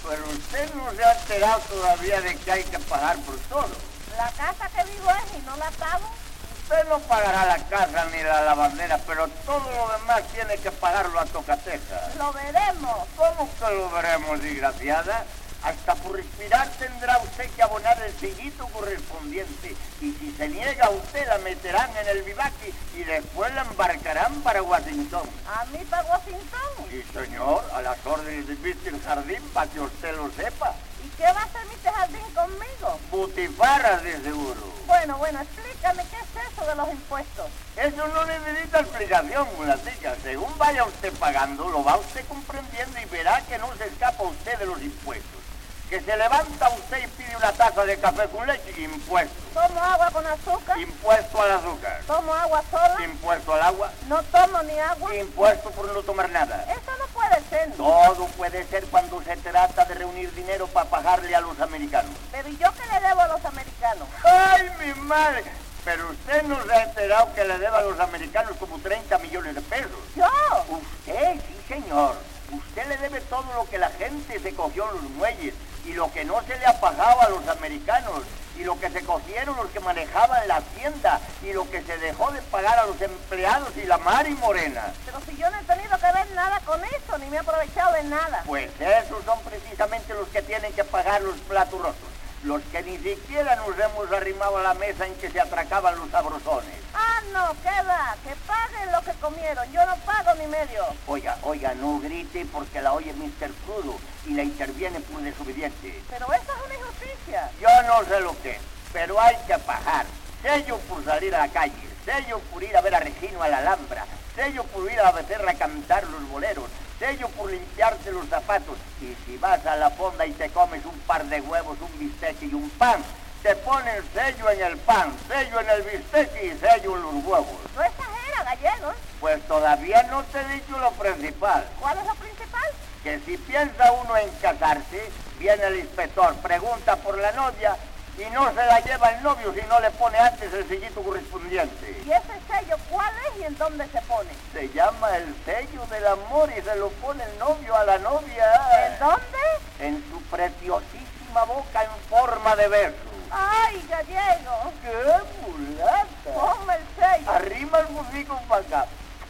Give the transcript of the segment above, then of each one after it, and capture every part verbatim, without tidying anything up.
pero usted no se ha enterado todavía de que hay que pagar por todo. La casa que vivo es y no la pago. Usted no pagará la casa ni la lavandera, pero todo lo demás tiene que pagarlo a tocateja. Lo veremos. ¿Cómo que lo veremos, desgraciada? Hasta por respirar tendrá usted que abonar el sellito correspondiente. Y si se niega usted, la meterán en el vivaque y después la embarcarán para Washington. ¿A mí para Washington? Sí, señor, a las órdenes de mister Jardín, para que usted lo sepa. ¿Y qué va a hacer mister Jardín conmigo? Butifarras, de seguro. Bueno, bueno, explícame qué es eso de los impuestos. Eso no necesita explicación, mulatica. Según vaya usted pagando, lo va usted comprendiendo y verá que no se escapa usted de los impuestos. Que se levanta usted y pide una taza de café con leche, impuesto. ¿Tomo agua con azúcar? Impuesto al azúcar. ¿Tomo agua sola? Impuesto al agua. ¿No tomo ni agua? Impuesto por no tomar nada. Eso no puede ser. Todo puede ser cuando se trata de reunir dinero para pagarle a los americanos. Pero ¿y yo qué le debo a los americanos? ¡Ay, mi madre! Pero usted no se ha enterado que le deba a los americanos como treinta millones de pesos. ¿Yo? Usted, sí, señor. Usted le debe todo lo que la gente se cogió en los muelles y lo que no se le ha pagado a los americanos y lo que se cogieron los que manejaban la hacienda y lo que se dejó de pagar a los empleados y la Mari Morena. Pero si yo no he tenido que ver nada con eso, ni me he aprovechado de nada. Pues esos son precisamente los que tienen que pagar los platos rotos. Los que ni siquiera nos hemos arrimado a la mesa en que se atracaban los sabrosones. Ah, no, ¿qué va? Que paguen lo que comieron. Yo no pago ni medio. Oiga, oiga, no grite porque la oye mister Crudo y la interviene por desobediente. Pero eso es una injusticia. Yo no sé lo que es, pero hay que pagar. Sello por salir a la calle, sello por ir a ver a Regino a la Alhambra, sello por ir a la Becerra a cantar los boleros, sello por limpiarte los zapatos. Y si vas a la fonda y te comes un par de huevos, un bistec y un pan, te ponen sello en el pan, sello en el bistec y sello en los huevos. No exagera, gallego. Pues todavía no te he dicho lo principal. ¿Cuál es lo principal? Que si piensa uno en casarse, viene el inspector, pregunta por la novia y no se la lleva el novio si no le pone antes el sellito correspondiente. ¿Y ese sello cuál es y en dónde se pone? Se llama el sello del amor y se lo pone el novio a la novia. ¿En dónde? En su preciosísima boca en forma de beso. ¡Ay, gallego! ¡Qué mulata! Ponme el sello. Arrima el bufico para acá.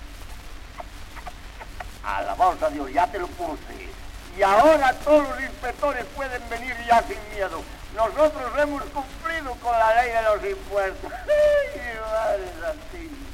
Alabados a Dios, ya te lo puse. Y ahora todos los inspectores pueden venir ya sin miedo. Nosotros hemos cumplido con la ley de los impuestos. ¡Ay, madre santísima!